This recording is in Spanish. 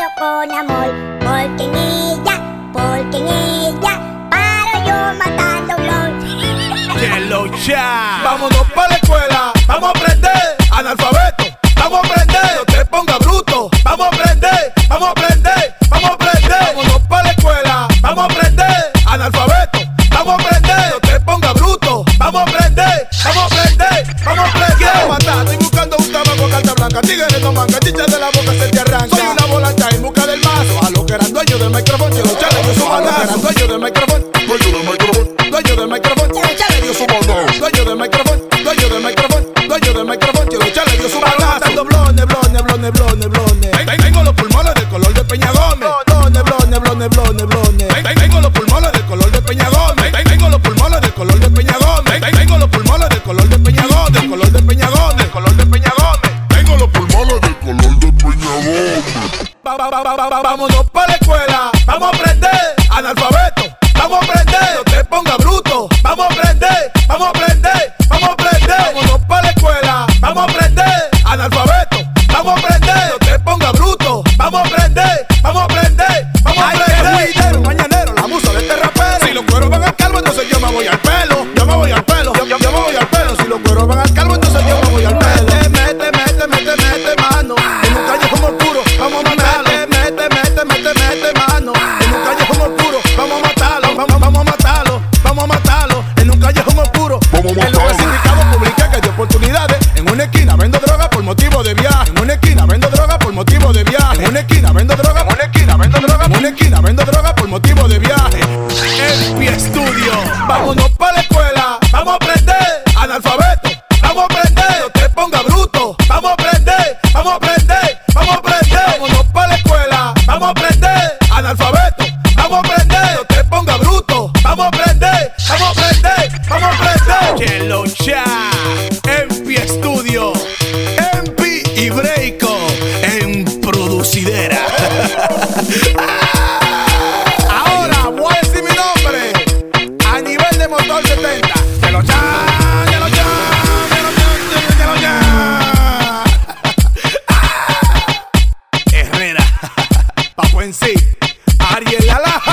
pero con amor. Porque en ella paro yo matando blon. Yellow Chat. Vámonos pa' la escuela, vamos a aprender. Analfabeto, vamos a aprender. No te pongas bruto, vamos a aprender. Vamos a aprender, vamos a aprender. Vámonos pa' la escuela, vamos a aprender. Analfabeto, vamos a aprender. No te pongas bruto, vamos a aprender. Vamos a aprender, vamos a aprender. Quiero matar, estoy buscando un tabaco, carta blanca. Tigres no manca, chicha de la boca se te arranca. Soy una volanta en busca del mazo. A los que eran dueños del micrófono, yo chale, yo su balazo. A los que eran dueños del micrófono, dueño del micrófono, chale, dio su balazo. Dueño del micrófono, dueño del micrófono, dueño del micrófono, yo chale, dio su balazo. Matando blones, blones, blones, blones, blones. Tengo los pulmones del color de Peña Gómez. Blones, blones, blones, blones, blones. Tengo los pulmones del color de Peña Gómez. Tengo los pulmones del color de Peña Gómez. Tengo los pulmones del color de Peña Gómez. Del color de Peña Gómez. Del color de Peña Gómez. Tengo los pulmones del color de Peña Gómez. Vámonos pa' la escuela, vamos a aprender. Analfabeto, vamos a aprender. No te pongas bruto, vamos a aprender. Vamos a aprender, vamos a aprender. Vámonos pa' la escuela, vamos a aprender. Analfabeto, vamos a aprender. No te pongas bruto, vamos a aprender. Vamos a aprender, vamos a aprender. Ay, mañanero, la musa de este rapero. Si los cueros van al calvo, entonces yo me voy al pelo. Yo me voy al pelo, yo me voy al pelo. Si los cueros van al calvo, entonces yo me voy al pelo. Mete mano en un callejón oscuro, vamos a matarlo. Mete mano en un callejón oscuro, vamos a matarlo, vamos a matarlo, vamos a matarlo en un callejón oscuro. En los sindicatos publica que hay oportunidades. En una esquina vendo droga por motivo de viaje. En una esquina vendo droga por motivo de viaje. En una esquina vendo droga, en una esquina vendo droga, en una esquina vendo droga por motivo de viaje. MP Studio. Vámonos pa' la escuela, vamos a aprender. Analfabeto, vamos a aprender. No te pongas bruto, vamos a aprender. Vamos a aprender, vamos a aprender. Vámonos pa' la escuela, vamos a aprender. Analfabeto, vamos a aprender. No te pongas bruto, vamos a aprender. Vamos a aprender, vamos a aprender. Yellow Chat. MP Studio. MP y Breiko en producidera. Ahora voy a decir mi nombre a nivel de motor 70. Yellow Chat, Yellow Chat, Yellow Chat, Yellow Chat. Herrera. Papo en sí, Ariel Alaja.